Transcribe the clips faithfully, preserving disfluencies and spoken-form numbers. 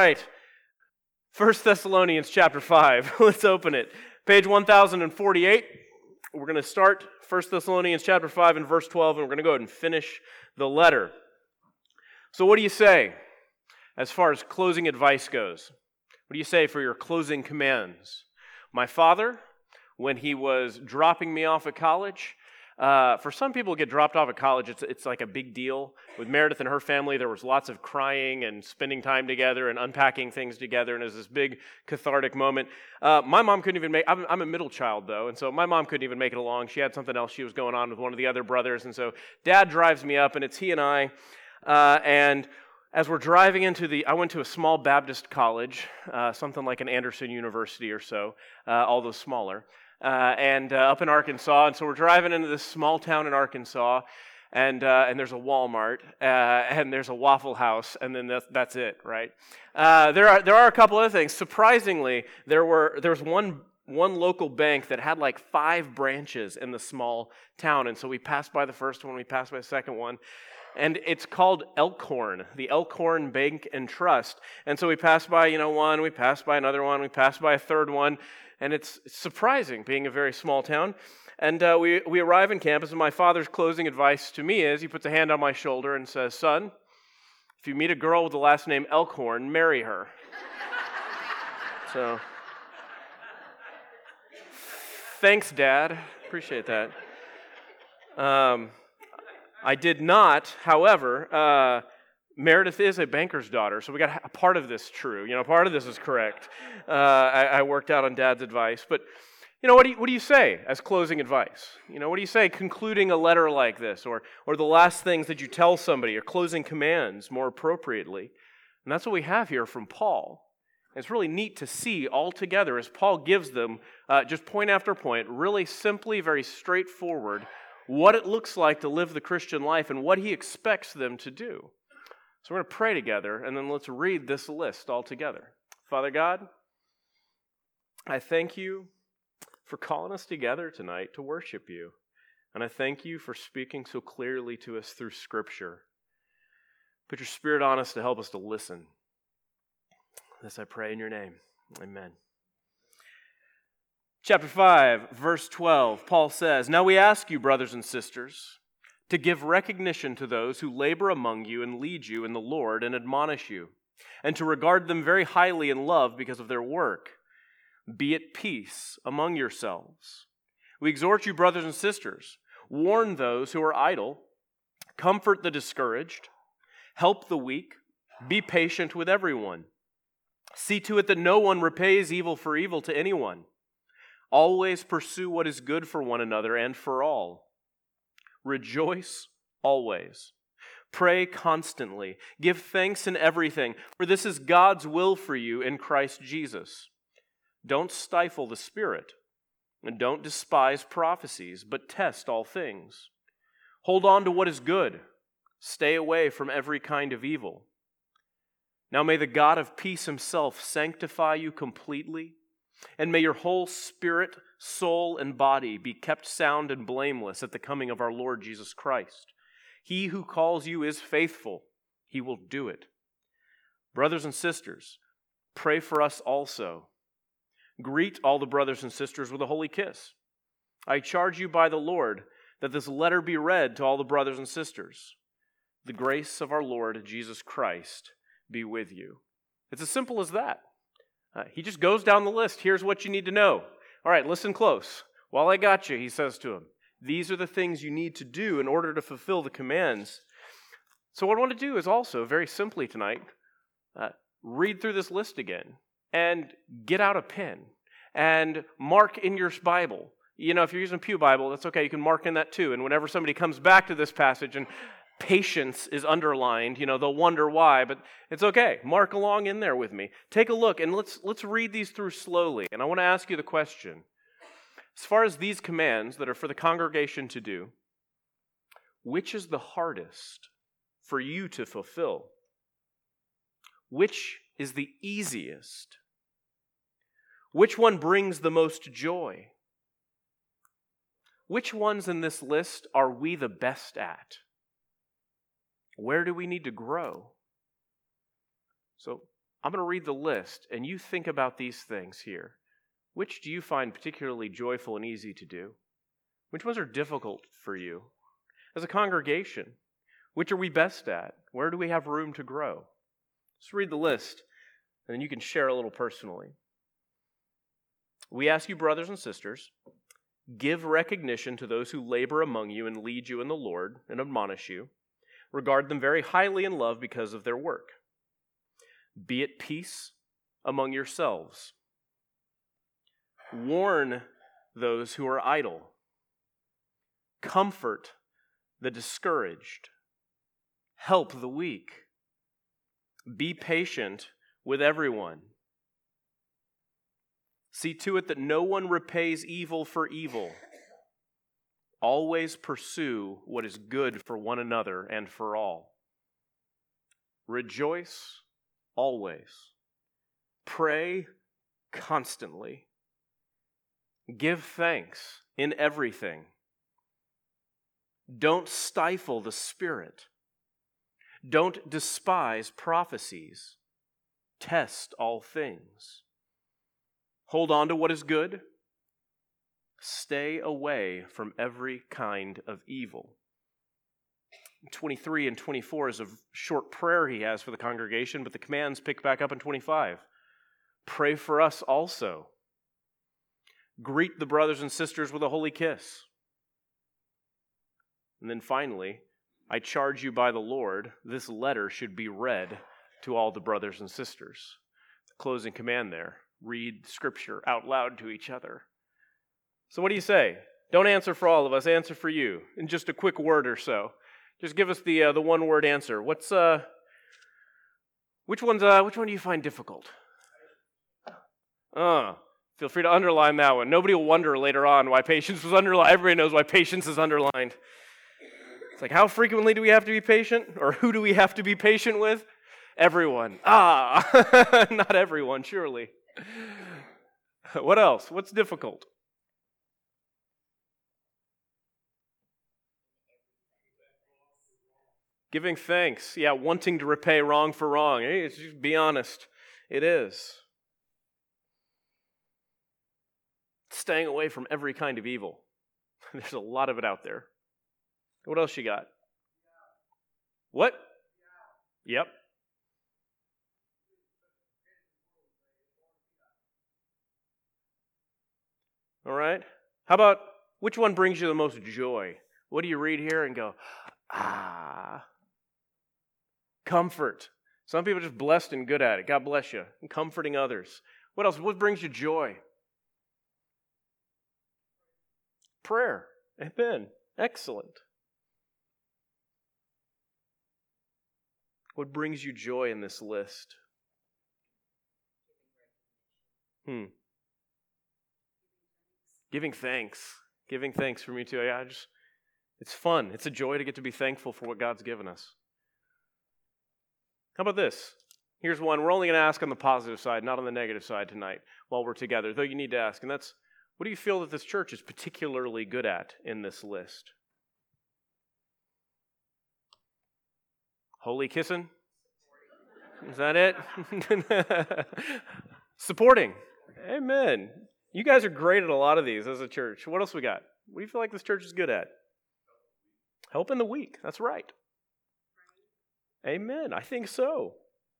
right. First Thessalonians chapter five. Let's open it. Page one thousand forty-eight. We're going to start First Thessalonians chapter five and verse twelve, and we're going to go ahead and finish the letter. So what do you say as far as closing advice goes? What do you say for your closing commands? My father, when he was dropping me off at college, Uh, for some people who get dropped off at college, it's it's like a big deal. With Meredith and her family, there was lots of crying and spending time together and unpacking things together, and it was this big cathartic moment. Uh, my mom couldn't even make, I'm, I'm a middle child though, and so my mom couldn't even make it along. She had something else she was going on with one of the other brothers, and so Dad drives me up, and it's he and I, uh, and as we're driving into the, I went to a small Baptist college, uh, something like an Anderson University or so, uh, although smaller. Uh, and uh, up in Arkansas, and so we're driving into this small town in Arkansas, and uh, and there's a Walmart, uh, and there's a Waffle House, and then that's, that's it, right? Uh, there are there are a couple other things. Surprisingly, there were there was one one local bank that had like five branches in the small town, and so we passed by the first one, we passed by the second one, and it's called Elkhorn, the Elkhorn Bank and Trust, and so we passed by, you know, one, we passed by another one, we passed by a third one. And it's surprising, being a very small town. And uh, we, we arrive in campus, and my father's closing advice to me is, he puts a hand on my shoulder and says, "Son, if you meet a girl with the last name Elkhorn, marry her." So, thanks, Dad. Appreciate that. Um, I did not, however, uh, Meredith is a banker's daughter, so we got a part of this true. You know, part of this is correct. Uh, I, I worked out on Dad's advice, but you know, what do you, what do you say as closing advice? You know, what do you say concluding a letter like this, or or the last things that you tell somebody, or closing commands more appropriately? And that's what we have here from Paul. It's really neat to see all together as Paul gives them, uh, just point after point, really simply, very straightforward, what it looks like to live the Christian life and what he expects them to do. So we're going to pray together, and then let's read this list all together. Father God, I thank you for calling us together tonight to worship you. And I thank you for speaking so clearly to us through Scripture. Put your Spirit on us to help us to listen. This I pray in your name. Amen. Chapter five, verse twelve, Paul says, "Now we ask you, brothers and sisters, to give recognition to those who labor among you and lead you in the Lord and admonish you, and to regard them very highly in love because of their work. Be at peace among yourselves. We exhort you, brothers and sisters, warn those who are idle, comfort the discouraged, help the weak, be patient with everyone. See to it that no one repays evil for evil to anyone. Always pursue what is good for one another and for all. Rejoice always. Pray constantly. Give thanks in everything, for this is God's will for you in Christ Jesus. Don't stifle the Spirit, and don't despise prophecies, but test all things. Hold on to what is good. Stay away from every kind of evil. Now may the God of peace himself sanctify you completely, and may your whole spirit, soul, and body be kept sound and blameless at the coming of our Lord Jesus Christ. He who calls you is faithful. He will do it. Brothers and sisters, pray for us also. Greet all the brothers and sisters with a holy kiss. I charge you by the Lord that this letter be read to all the brothers and sisters. The grace of our Lord Jesus Christ be with you." It's as simple as that. Uh, he just goes down the list. Here's what you need to know. All right, listen close. While I got you, he says to him, these are the things you need to do in order to fulfill the commands. So what I want to do is also, very simply tonight, uh, read through this list again and get out a pen and mark in your Bible. You know, if you're using a Pew Bible, that's okay. You can mark in that too. And whenever somebody comes back to this passage and patience is underlined, you know, they'll wonder why, but it's okay. Mark along in there with me. Take a look and let's let's read these through slowly. And I want to ask you the question. As far as these commands that are for the congregation to do, which is the hardest for you to fulfill? Which is the easiest? Which one brings the most joy? Which ones in this list are we the best at? Where do we need to grow? So I'm going to read the list, and you think about these things here. Which do you find particularly joyful and easy to do? Which ones are difficult for you? As a congregation, which are we best at? Where do we have room to grow? Let's read the list, and then you can share a little personally. We ask you, brothers and sisters, give recognition to those who labor among you and lead you in the Lord and admonish you. Regard them very highly in love because of their work. Be at peace among yourselves. Warn those who are idle. Comfort the discouraged. Help the weak. Be patient with everyone. See to it that no one repays evil for evil. Always pursue what is good for one another and for all. Rejoice always. Pray constantly. Give thanks in everything. Don't stifle the Spirit. Don't despise prophecies. Test all things. Hold on to what is good. Stay away from every kind of evil. twenty-three and twenty-four is a short prayer he has for the congregation, but the commands pick back up in twenty-five. Pray for us also. Greet the brothers and sisters with a holy kiss. And then finally, I charge you by the Lord, this letter should be read to all the brothers and sisters. The closing command there, read Scripture out loud to each other. So what do you say? Don't answer for all of us, answer for you in just a quick word or so. Just give us the uh, the one word answer. What's uh which one's uh which one do you find difficult? Uh feel free to underline that one. Nobody will wonder later on why patience was underlined. Everybody knows why patience is underlined. It's like, how frequently do we have to be patient? Or who do we have to be patient with? Everyone. Ah, not everyone, surely. What else? What's difficult? Giving thanks. Yeah, wanting to repay wrong for wrong. Hey, just be honest. It is. Staying away from every kind of evil. There's a lot of it out there. What else you got? What? Yep. All right. How about, which one brings you the most joy? What do you read here and go, ah, comfort. Some people are just blessed and good at it. God bless you. And comforting others. What else? What brings you joy? Prayer. Amen. Excellent. What brings you joy in this list? Hmm. Giving thanks. Giving thanks for me too. Yeah, I just, it's fun. It's a joy to get to be thankful for what God's given us. How about this? Here's one. We're only going to ask on the positive side, not on the negative side tonight while we're together, though you need to ask. And that's, what do you feel that this church is particularly good at in this list? Holy kissing? Is that it? Supporting. Amen. You guys are great at a lot of these as a church. What else we got? What do you feel like this church is good at? Helping the weak. That's right. Amen. I think so.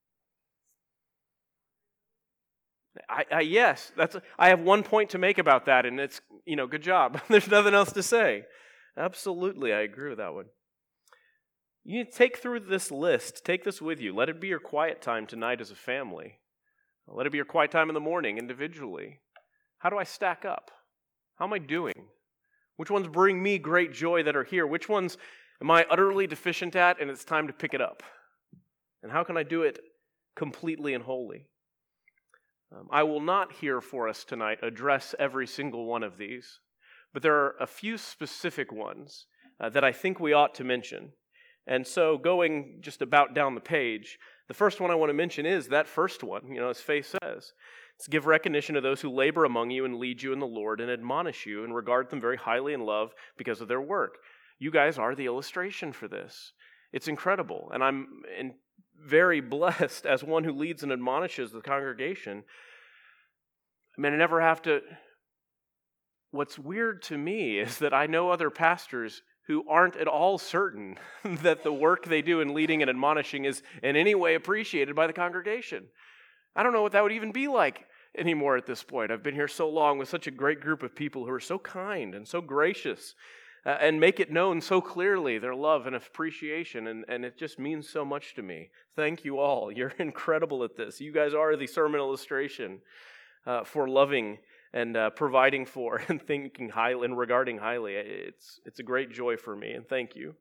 I, I yes, that's. I have one point to make about that, and it's, you know, good job. There's nothing else to say. Absolutely, I agree with that one. You take through this list. Take this with you. Let it be your quiet time tonight as a family. Let it be your quiet time in the morning individually. How do I stack up? How am I doing? Which ones bring me great joy that are here? Which ones am I utterly deficient at, and it's time to pick it up? And how can I do it completely and wholly? Um, I will not here for us tonight address every single one of these, but there are a few specific ones uh, that I think we ought to mention. And so going just about down the page, the first one I want to mention is that first one, you know, as Faith says. It's give recognition to those who labor among you and lead you in the Lord and admonish you and regard them very highly in love because of their work. You guys are the illustration for this. It's incredible. And I'm in, very blessed as one who leads and admonishes the congregation. I mean, I never have to... What's weird to me is that I know other pastors who aren't at all certain that the work they do in leading and admonishing is in any way appreciated by the congregation. I don't know what that would even be like anymore at this point. I've been here so long with such a great group of people who are so kind and so gracious uh, and make it known so clearly, their love and appreciation, and, and it just means so much to me. Thank you all. You're incredible at this. You guys are the sermon illustration uh, for loving and uh, providing for and thinking highly and regarding highly. It's it's a great joy for me, and thank you.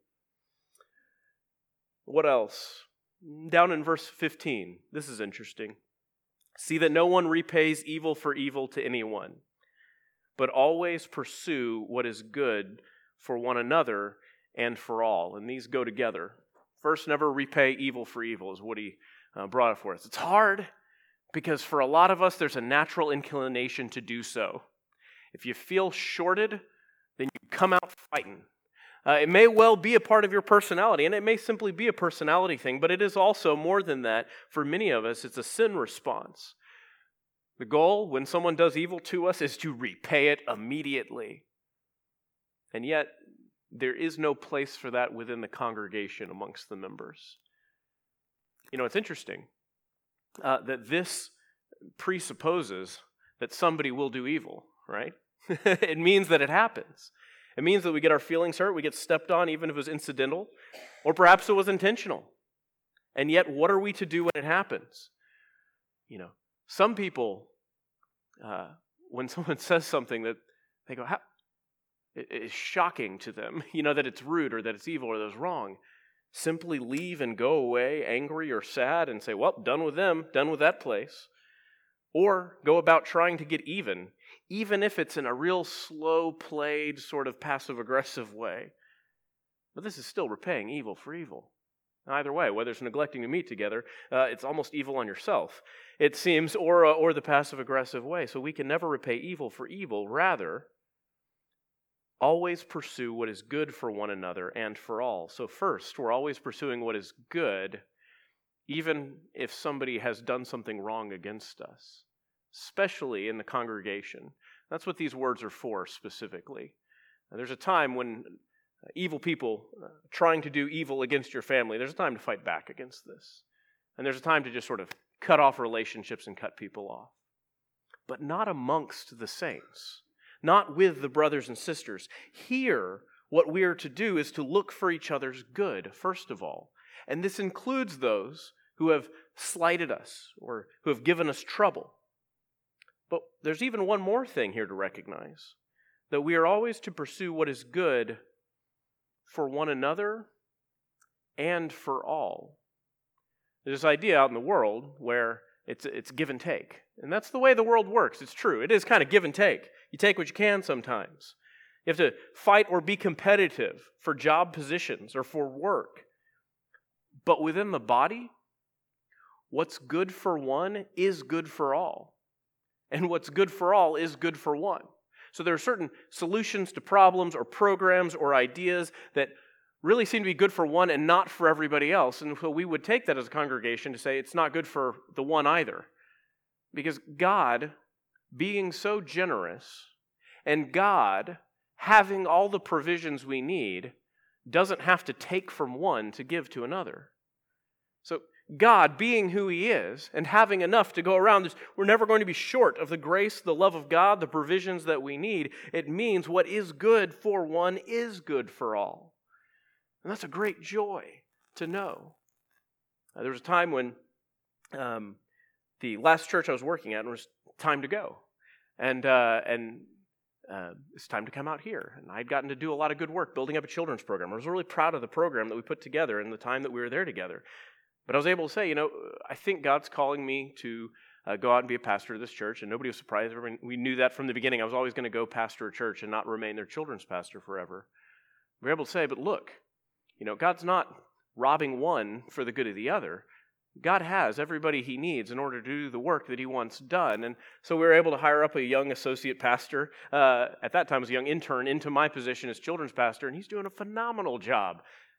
What else? Down in verse fifteen, this is interesting. See that no one repays evil for evil to anyone, but always pursue what is good for one another and for all. And these go together. First, never repay evil for evil is what he uh, brought it for us. It's hard, because for a lot of us, there's a natural inclination to do so. If you feel shorted, then you come out fighting. Uh, it may well be a part of your personality, and it may simply be a personality thing, but it is also more than that. For many of us, it's a sin response. The goal, when someone does evil to us, is to repay it immediately. And yet, there is no place for that within the congregation amongst the members. You know, it's interesting. Uh, that this presupposes that somebody will do evil, right? It means that it happens. It means that we get our feelings hurt, we get stepped on, even if it was incidental, or perhaps it was intentional. And yet, what are we to do when it happens? You know, some people, uh, when someone says something that they go, How? It is shocking to them, you know, that it's rude or that it's evil or that it's wrong. Simply leave and go away angry or sad and say, well, done with them, done with that place. Or go about trying to get even, even if it's in a real slow-played sort of passive-aggressive way. But this is still repaying evil for evil. Either way, whether it's neglecting to meet together, uh, it's almost evil on yourself, it seems, or, uh, or the passive-aggressive way. So we can never repay evil for evil. Rather, always pursue what is good for one another and for all. So first, we're always pursuing what is good, even if somebody has done something wrong against us, especially in the congregation. That's what these words are for specifically. Now, there's a time when evil people uh, trying to do evil against your family, there's a time to fight back against this. And there's a time to just sort of cut off relationships and cut people off. But not amongst the saints. Not with the brothers and sisters. Here, what we are to do is to look for each other's good, first of all. And this includes those who have slighted us or who have given us trouble. But there's even one more thing here to recognize, that we are always to pursue what is good for one another and for all. There's this idea out in the world where it's, it's give and take. And that's the way the world works. It's true. It is kind of give and take. You take what you can sometimes. You have to fight or be competitive for job positions or for work. But within the body, what's good for one is good for all. And what's good for all is good for one. So there are certain solutions to problems or programs or ideas that really seem to be good for one and not for everybody else. And so we would take that as a congregation to say it's not good for the one either. Because God, being so generous, and God, having all the provisions we need, doesn't have to take from one to give to another. So God, being who He is, and having enough to go around, we're never going to be short of the grace, the love of God, the provisions that we need. It means what is good for one is good for all. And that's a great joy to know. Uh, there was a time when um, the last church I was working at, it was time to go. And uh, and uh, it's time to come out here. And I'd gotten to do a lot of good work building up a children's program. I was really proud of the program that we put together and the time that we were there together. But I was able to say, you know, I think God's calling me to uh, go out and be a pastor of this church. And nobody was surprised. We knew that from the beginning. I was always going to go pastor a church and not remain their children's pastor forever. We were able to say, but look, you know, God's not robbing one for the good of the other. God has everybody He needs in order to do the work that He wants done. And so we were able to hire up a young associate pastor, uh, at that time was a young intern, into my position as children's pastor, and he's doing a phenomenal job.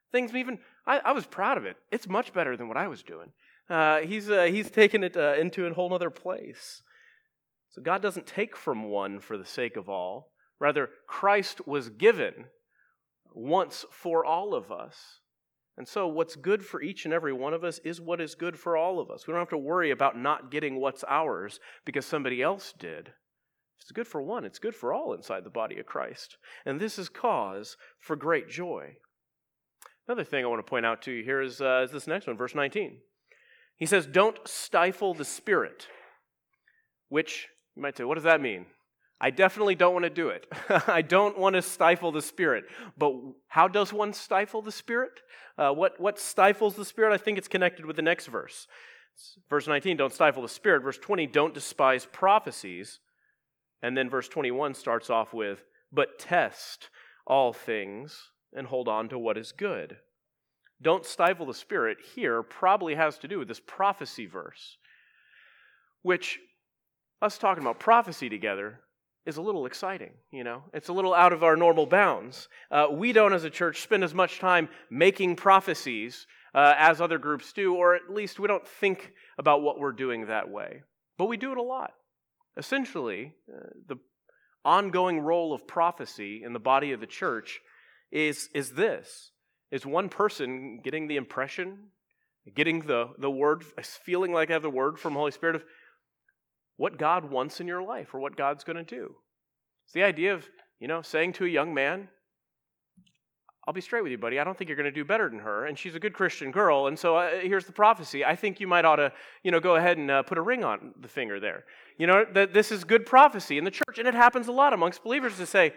Things even, I, I was proud of it. It's much better than what I was doing. Uh, he's uh, he's taken it uh, into a whole other place. So God doesn't take from one for the sake of all. Rather, Christ was given once for all of us. And so what's good for each and every one of us is what is good for all of us. We don't have to worry about not getting what's ours because somebody else did. If it's good for one, it's good for all inside the body of Christ. And this is cause for great joy. Another thing I want to point out to you here is, uh, is this next one, verse nineteen. He says, don't stifle the Spirit, which you might say, what does that mean? I definitely don't want to do it. I don't want to stifle the Spirit. But how does one stifle the Spirit? Uh, what, what stifles the Spirit? I think it's connected with the next verse. Verse nineteen, don't stifle the Spirit. Verse twenty, don't despise prophecies. And then verse twenty-one starts off with, but test all things and hold on to what is good. Don't stifle the Spirit here probably has to do with this prophecy verse, which us talking about prophecy together is a little exciting, you know. It's a little out of our normal bounds. Uh, we don't, as a church, spend as much time making prophecies uh, as other groups do, or at least we don't think about what we're doing that way. But we do it a lot. Essentially, uh, the ongoing role of prophecy in the body of the church is, is this. Is one person getting the impression, getting the, the word, feeling like I have the word from the Holy Spirit of what God wants in your life or what God's going to do. It's the idea of, you know, saying to a young man, I'll be straight with you, buddy. I don't think you're going to do better than her, and she's a good Christian girl, and so uh, here's the prophecy. I think you might ought to, you know, go ahead and uh, put a ring on the finger there. You know, that this is good prophecy in the church, and it happens a lot amongst believers to say,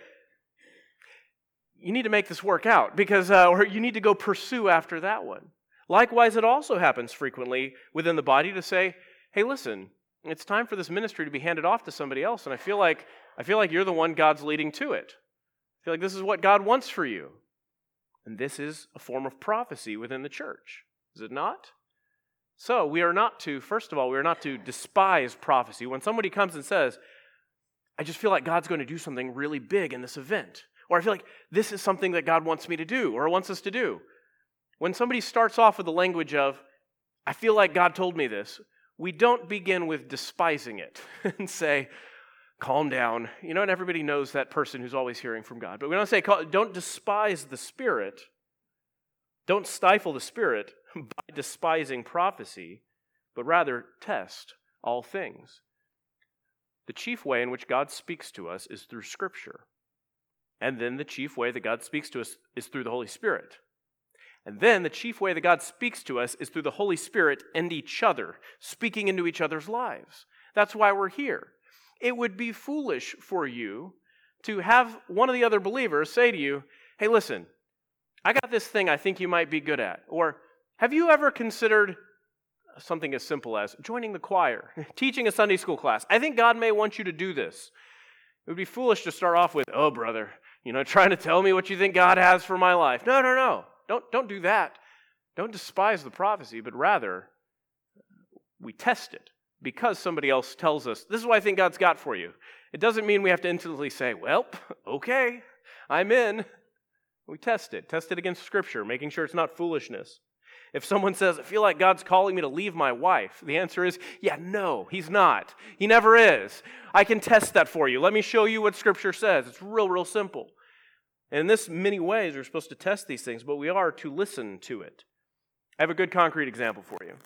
you need to make this work out, because uh, or you need to go pursue after that one. Likewise, it also happens frequently within the body to say, hey, listen, it's time for this ministry to be handed off to somebody else, and I feel like I feel like you're the one God's leading to it. I feel like this is what God wants for you. And this is a form of prophecy within the church, is it not? So we are not to, first of all, we are not to despise prophecy. When somebody comes and says, I just feel like God's going to do something really big in this event, or I feel like this is something that God wants me to do or wants us to do. When somebody starts off with the language of, I feel like God told me this, we don't begin with despising it and say, calm down. You know, and everybody knows that person who's always hearing from God. But we don't say, don't despise the Spirit. Don't stifle the Spirit by despising prophecy, but rather test all things. The chief way in which God speaks to us is through Scripture. And then the chief way that God speaks to us is through the Holy Spirit. And then the chief way that God speaks to us is through the Holy Spirit and each other, speaking into each other's lives. That's why we're here. It would be foolish for you to have one of the other believers say to you, hey, listen, I got this thing I think you might be good at. Or have you ever considered something as simple as joining the choir, teaching a Sunday school class? I think God may want you to do this. It would be foolish to start off with, oh, brother, you know, trying to tell me what you think God has for my life. No, no, no. Don't, don't do that. Don't despise the prophecy, but rather we test it because somebody else tells us, this is what I think God's got for you. It doesn't mean we have to instantly say, well, okay, I'm in. We test it. Test it against Scripture, making sure it's not foolishness. If someone says, I feel like God's calling me to leave my wife, the answer is, yeah, no, He's not. He never is. I can test that for you. Let me show you what Scripture says. It's real, real simple. And in this many ways, we're supposed to test these things, but we are to listen to it. I have a good concrete example for you.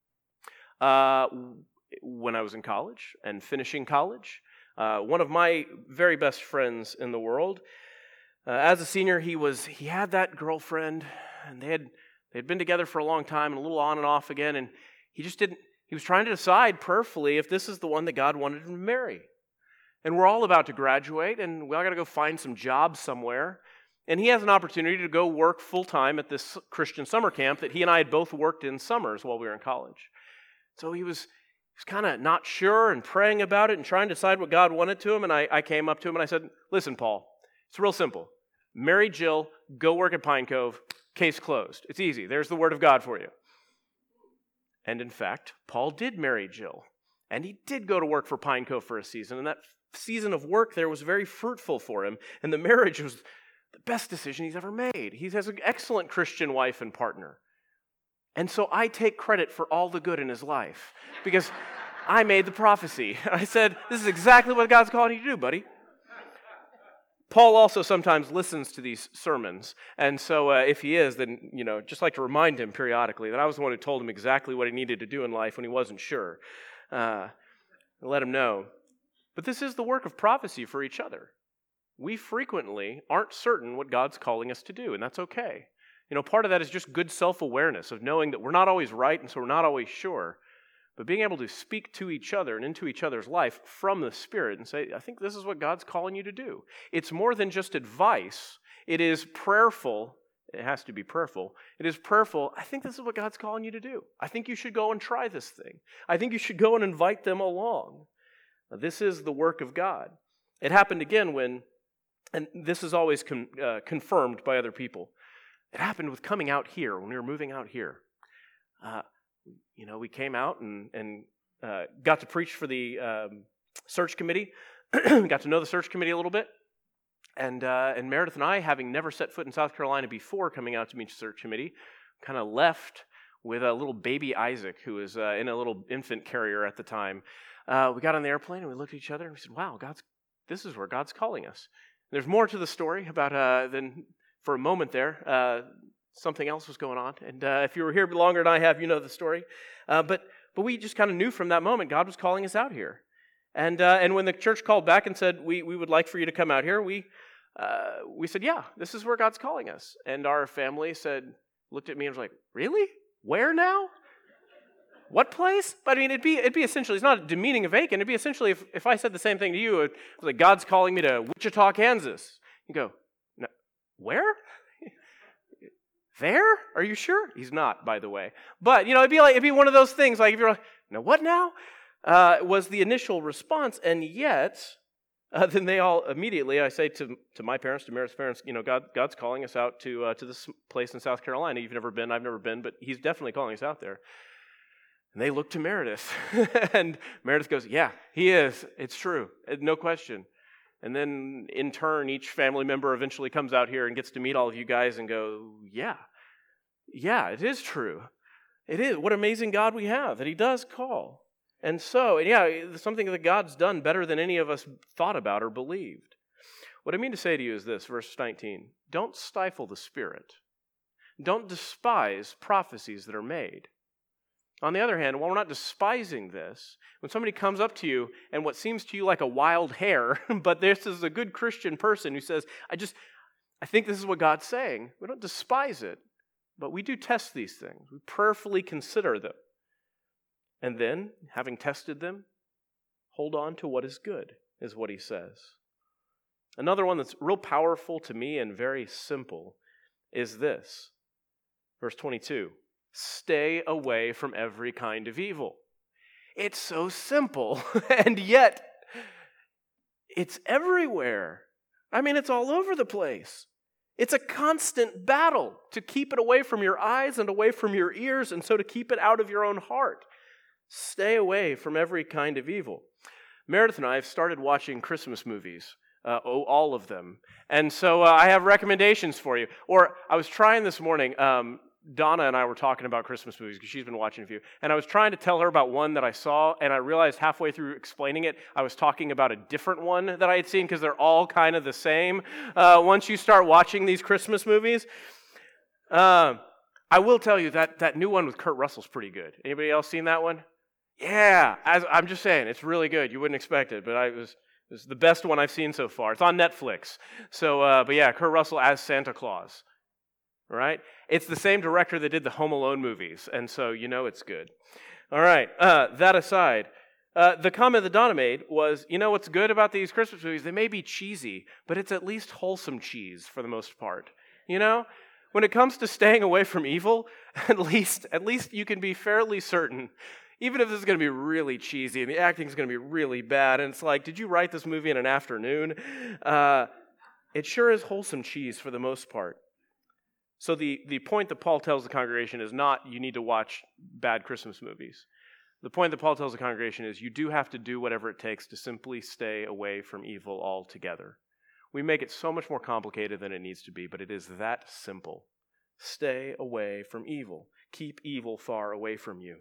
Uh, when I was in college and finishing college, uh, one of my very best friends in the world, uh, as a senior, he was he had that girlfriend, and they had they had been together for a long time, and a little on and off again, and he just didn't. He was trying to decide prayerfully if this is the one that God wanted him to marry. And we're all about to graduate, and we all got to go find some jobs somewhere. And he has an opportunity to go work full-time at this Christian summer camp that he and I had both worked in summers while we were in college. So he was, he was kind of not sure and praying about it and trying to decide what God wanted to him. And I, I came up to him and I said, listen, Paul, it's real simple. Marry Jill, go work at Pine Cove, case closed. It's easy. There's the word of God for you. And in fact, Paul did marry Jill. And he did go to work for Pine Cove for a season. And that season of work there was very fruitful for him. And the marriage was the best decision he's ever made. He has an excellent Christian wife and partner. And so I take credit for all the good in his life because I made the prophecy. I said, this is exactly what God's calling you to do, buddy. Paul also sometimes listens to these sermons. And so uh, if he is, then, you know, just like to remind him periodically that I was the one who told him exactly what he needed to do in life when he wasn't sure. Uh, let him know. But this is the work of prophecy for each other. We frequently aren't certain what God's calling us to do, and that's okay. You know, part of that is just good self-awareness of knowing that we're not always right and so we're not always sure, but being able to speak to each other and into each other's life from the Spirit and say, I think this is what God's calling you to do. It's more than just advice. It is prayerful. It has to be prayerful. It is prayerful. I think this is what God's calling you to do. I think you should go and try this thing. I think you should go and invite them along. Now, this is the work of God. It happened again when, and this is always con, uh, confirmed by other people, it happened with coming out here, when we were moving out here. Uh, you know, we came out and, and uh, got to preach for the um, search committee, got to know the search committee a little bit, and uh, and Meredith and I, having never set foot in South Carolina before coming out to meet the search committee, kind of left with a little baby Isaac who was uh, in a little infant carrier at the time. Uh, we got on the airplane and we looked at each other and we said, wow, God's this is where God's calling us. And there's more to the story about uh, than... For a moment there, uh, something else was going on. And uh, if you were here longer than I have, you know the story. Uh, but but we just kind of knew from that moment God was calling us out here. And uh, and when the church called back and said, we we would like for you to come out here, we uh, we said, yeah, this is where God's calling us. And our family said, looked at me and was like, really? Where now? What place? But I mean, it'd be it'd be essentially, it's not demeaning of Aiken. It'd be essentially, if, if I said the same thing to you, it was like, God's calling me to Wichita, Kansas. You go, where? There? Are you sure? He's not, by the way. But, you know, it'd be like, it'd be one of those things, like if you're like, no, what now? Uh, was the initial response, and yet, uh, then they all immediately, I say to to my parents, to Meredith's parents, you know, God, God's calling us out to uh, to this place in South Carolina. You've never been, I've never been, but He's definitely calling us out there. And they look to Meredith, and Meredith goes, yeah, He is. It's true. No question. And then, in turn, each family member eventually comes out here and gets to meet all of you guys and go, yeah, yeah, it is true. It is. What amazing God we have, that He does call. And so, and yeah, it's something that God's done better than any of us thought about or believed. What I mean to say to you is this, verse nineteen. Don't stifle the Spirit. Don't despise prophecies that are made. On the other hand, while we're not despising this, when somebody comes up to you and what seems to you like a wild hare, but this is a good Christian person who says, I just, I think this is what God's saying, we don't despise it, but we do test these things. We prayerfully consider them. And then, having tested them, hold on to what is good, is what he says. Another one that's real powerful to me and very simple is this. Verse twenty-two. Stay away from every kind of evil. It's so simple, and yet it's everywhere. I mean, it's all over the place. It's a constant battle to keep it away from your eyes and away from your ears, and so to keep it out of your own heart. Stay away from every kind of evil. Meredith and I have started watching Christmas movies, uh, oh, all of them. And so uh, I have recommendations for you. Or I was trying this morning, um, Donna and I were talking about Christmas movies because she's been watching a few. And I was trying to tell her about one that I saw, and I realized halfway through explaining it, I was talking about a different one that I had seen because they're all kind of the same uh, once you start watching these Christmas movies. Uh, I will tell you that that new one with Kurt Russell's pretty good. Anybody else seen that one? Yeah, as, I'm just saying, it's really good. You wouldn't expect it, but I was, it was the best one I've seen so far. It's on Netflix. So, uh, but yeah, Kurt Russell as Santa Claus. Right? It's the same director that did the Home Alone movies, and so you know it's good. All right, uh, that aside, uh, the comment that Donna made was, you know what's good about these Christmas movies? They may be cheesy, but it's at least wholesome cheese for the most part. You know? When it comes to staying away from evil, at least, at least you can be fairly certain, even if this is going to be really cheesy and the acting is going to be really bad, and it's like, did you write this movie in an afternoon? Uh, it sure is wholesome cheese for the most part. So the, the point that Paul tells the congregation is not you need to watch bad Christmas movies. The point that Paul tells the congregation is you do have to do whatever it takes to simply stay away from evil altogether. We make it so much more complicated than it needs to be, but it is that simple. Stay away from evil. Keep evil far away from you.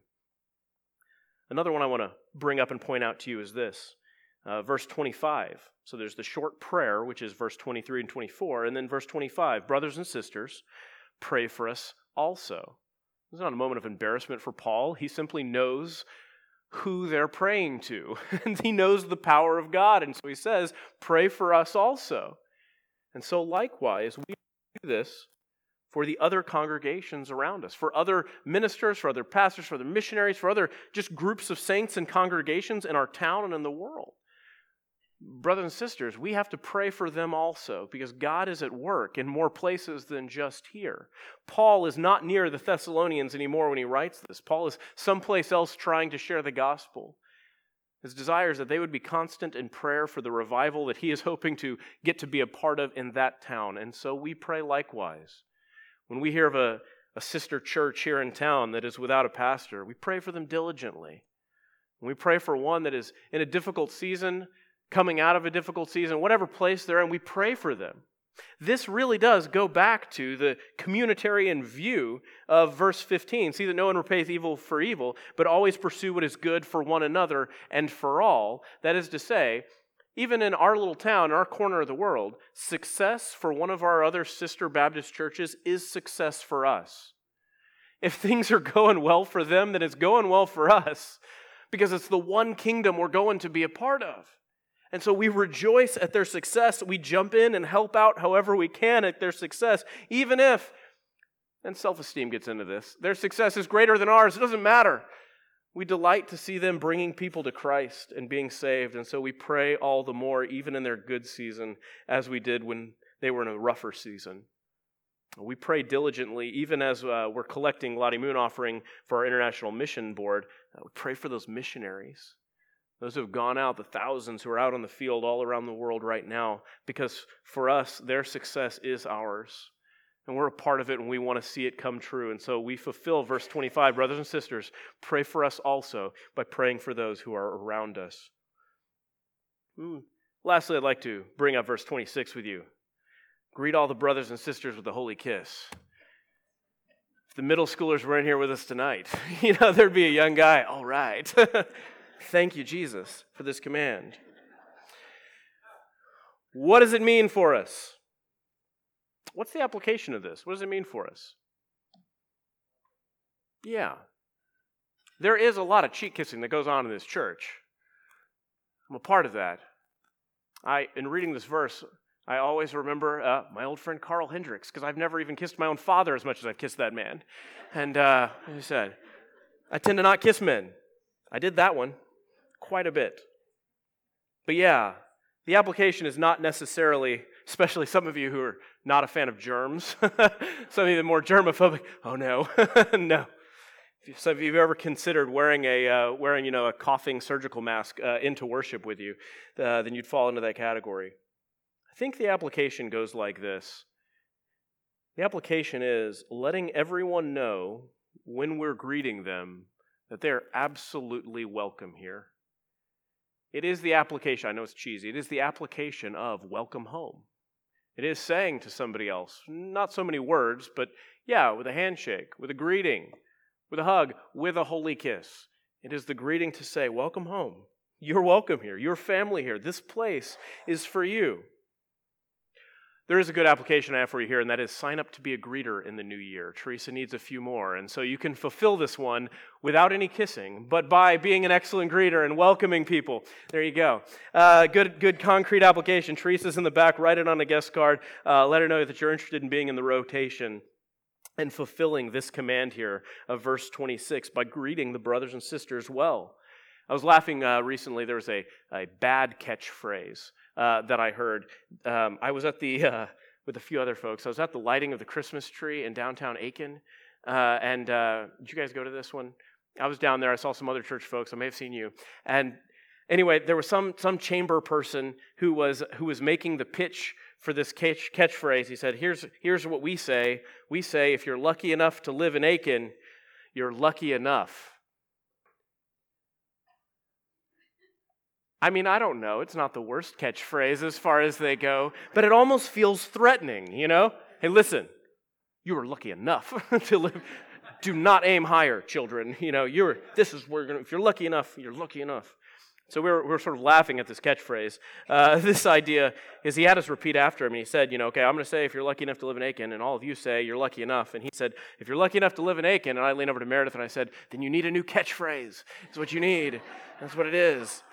Another one I want to bring up and point out to you is this. Uh, verse twenty-five. So there's the short prayer, which is verse twenty-three and twenty-four. And then verse twenty-five, brothers and sisters, pray for us also. This is not a moment of embarrassment for Paul. He simply knows who they're praying to. And he knows the power of God. And so he says, pray for us also. And so likewise, we do this for the other congregations around us, for other ministers, for other pastors, for other missionaries, for other just groups of saints and congregations in our town and in the world. Brothers and sisters, we have to pray for them also because God is at work in more places than just here. Paul is not near the Thessalonians anymore when he writes this. Paul is someplace else trying to share the gospel. His desire is that they would be constant in prayer for the revival that he is hoping to get to be a part of in that town. And so we pray likewise. When we hear of a, a sister church here in town that is without a pastor, we pray for them diligently. When we pray for one that is in a difficult season, coming out of a difficult season, whatever place they're in, we pray for them. This really does go back to the communitarian view of verse fifteen. See that no one repays evil for evil, but always pursue what is good for one another and for all. That is to say, even in our little town, our corner of the world, success for one of our other sister Baptist churches is success for us. If things are going well for them, then it's going well for us because it's the one kingdom we're going to be a part of. And so we rejoice at their success. We jump in and help out however we can at their success, even if, and self-esteem gets into this, their success is greater than ours. It doesn't matter. We delight to see them bringing people to Christ and being saved. And so we pray all the more, even in their good season, as we did when they were in a rougher season. We pray diligently, even as uh, we're collecting Lottie Moon offering for our International Mission Board. Uh, we pray for those missionaries. Those who have gone out, the thousands who are out on the field all around the world right now, because for us, their success is ours. And we're a part of it, and we want to see it come true. And so we fulfill verse twenty-five, brothers and sisters, pray for us also by praying for those who are around us. Hmm. Lastly, I'd like to bring up verse twenty-six with you. Greet all the brothers and sisters with a holy kiss. If the middle schoolers were in here with us tonight, you know, there'd be a young guy. All right. Thank you, Jesus, for this command. What does it mean for us? What's the application of this? What does it mean for us? Yeah. There is a lot of cheek kissing that goes on in this church. I'm a part of that. I, in reading this verse, I always remember uh, my old friend Carl Hendricks, because I've never even kissed my own father as much as I've kissed that man. And uh, like I said, I tend to not kiss men. I did that one quite a bit. But yeah, the application is not necessarily, especially some of you who are not a fan of germs, some of you are more germophobic. Oh no, no. If some of you have ever considered wearing a uh, wearing you know a coughing surgical mask uh, into worship with you, uh, then you'd fall into that category. I think the application goes like this. The application is letting everyone know when we're greeting them that they're absolutely welcome here. It is the application, I know it's cheesy, it is the application of welcome home. It is saying to somebody else, not so many words, but yeah, with a handshake, with a greeting, with a hug, with a holy kiss. It is the greeting to say, welcome home. You're welcome here. Your family here. This place is for you. There is a good application I have for you here, and that is sign up to be a greeter in the new year. Teresa needs a few more, and so you can fulfill this one without any kissing, but by being an excellent greeter and welcoming people. There you go. Uh, good good concrete application. Teresa's in the back. Write it on a guest card. Uh, let her know that you're interested in being in the rotation and fulfilling this command here of verse twenty-six by greeting the brothers and sisters well. I was laughing uh, recently. There was a, a bad catchphrase uh, that I heard. Um, I was at the, uh, with a few other folks, I was at the lighting of the Christmas tree in downtown Aiken. Uh, and uh, did you guys go to this one? I was down there. I saw some other church folks. I may have seen you. And anyway, there was some some chamber person who was who was making the pitch for this catch, catchphrase. He said, here's, here's what we say. We say, if you're lucky enough to live in Aiken, you're lucky enough. I mean, I don't know. It's not the worst catchphrase as far as they go, but it almost feels threatening, you know? Hey, listen, you were lucky enough to live. Do not aim higher, children. You know, you're. This is where you're gonna. If you're lucky enough, you're lucky enough. So we're we're sort of laughing at this catchphrase. Uh, this idea is he had us repeat after him, and he said, you know, okay, I'm going to say if you're lucky enough to live in Aiken, and all of you say you're lucky enough. And he said, if you're lucky enough to live in Aiken, and I leaned over to Meredith and I said, then you need a new catchphrase. That's what you need. That's what it is.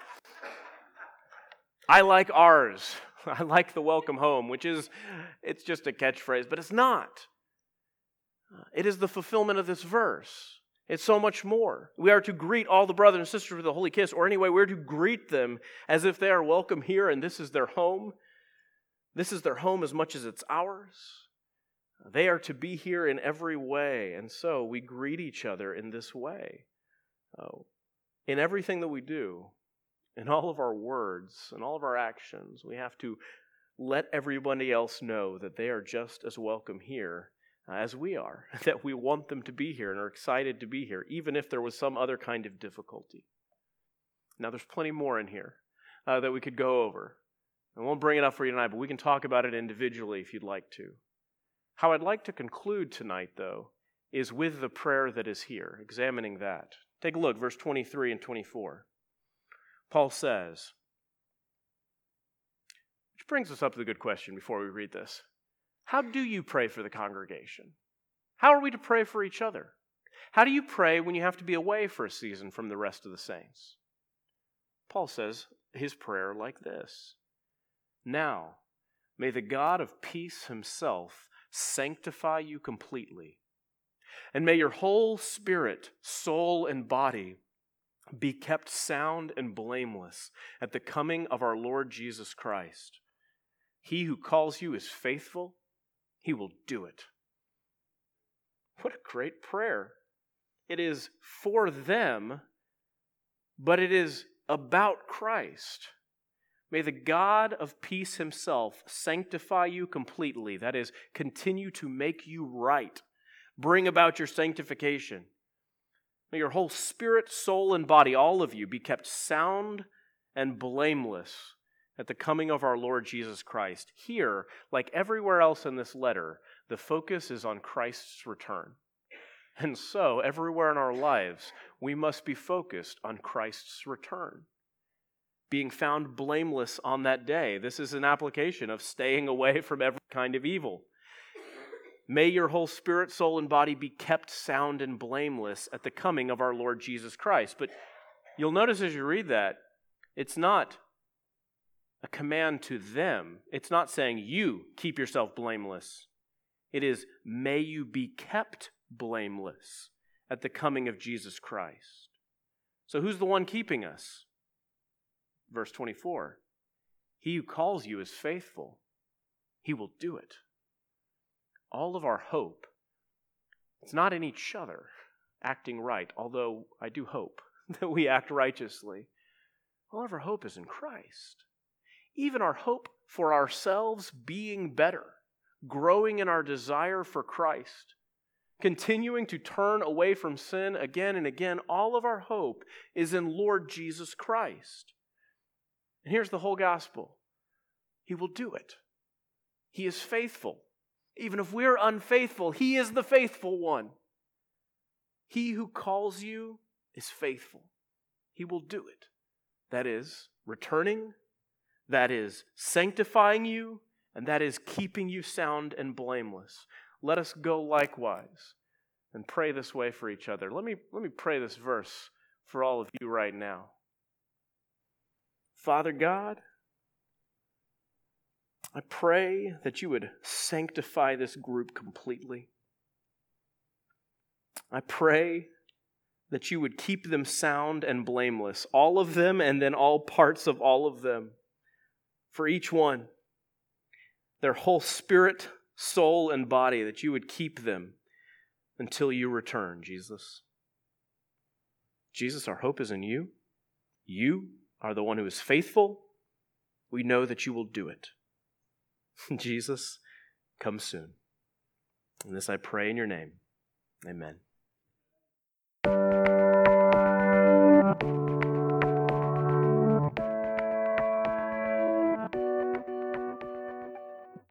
I like ours. I like the welcome home, which is, it's just a catchphrase, but it's not. It is the fulfillment of this verse. It's so much more. We are to greet all the brothers and sisters with a holy kiss, or anyway, we're to greet them as if they are welcome here and this is their home. This is their home as much as it's ours. They are to be here in every way, and so we greet each other in this way. Oh, in everything that we do, in all of our words and all of our actions, we have to let everybody else know that they are just as welcome here as we are, that we want them to be here and are excited to be here, even if there was some other kind of difficulty. Now, there's plenty more in here uh, that we could go over. I won't bring it up for you tonight, but we can talk about it individually if you'd like to. How I'd like to conclude tonight, though, is with the prayer that is here, examining that. Take a look, verse twenty-three and twenty-four. Paul says, which brings us up to the good question before we read this. How do you pray for the congregation? How are we to pray for each other? How do you pray when you have to be away for a season from the rest of the saints? Paul says his prayer like this. Now, may the God of peace himself sanctify you completely, and may your whole spirit, soul, and body be kept sound and blameless at the coming of our Lord Jesus Christ. He who calls you is faithful. He will do it. What a great prayer. It is for them, but it is about Christ. May the God of peace himself sanctify you completely. That is, continue to make you right. Bring about your sanctification. May your whole spirit, soul, and body, all of you, be kept sound and blameless at the coming of our Lord Jesus Christ. Here, like everywhere else in this letter, the focus is on Christ's return. And so, everywhere in our lives, we must be focused on Christ's return. Being found blameless on that day. This is an application of staying away from every kind of evil. May your whole spirit, soul, and body be kept sound and blameless at the coming of our Lord Jesus Christ. But you'll notice as you read that, it's not a command to them. It's not saying you keep yourself blameless. It is, may you be kept blameless at the coming of Jesus Christ. So who's the one keeping us? Verse twenty-four. He who calls you is faithful. He will do it. All of our hope, it's not in each other acting right, although I do hope that we act righteously. All of our hope is in Christ. Even our hope for ourselves being better, growing in our desire for Christ, continuing to turn away from sin again and again, all of our hope is in Lord Jesus Christ. And here's the whole gospel. He will do it. He is faithful. Even if we're unfaithful, He is the faithful one. He who calls you is faithful. He will do it. That is returning, that is sanctifying you, and that is keeping you sound and blameless. Let us go likewise and pray this way for each other. Let me, let me pray this verse for all of you right now. Father God, I pray that you would sanctify this group completely. I pray that you would keep them sound and blameless, all of them and then all parts of all of them, for each one, their whole spirit, soul, and body, that you would keep them until you return, Jesus. Jesus, our hope is in you. You are the one who is faithful. We know that you will do it. Jesus, come soon. And this I pray in your name. Amen.